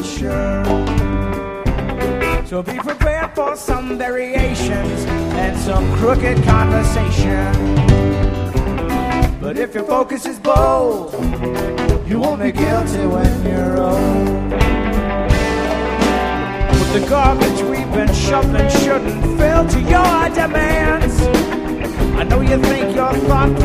sure. So be prepared for some variations and some crooked conversation. But if your focus is bold, you won't be guilty when you're old. But the garbage we've been shoveling shouldn't fail to your demands. I know you think you're thoughtful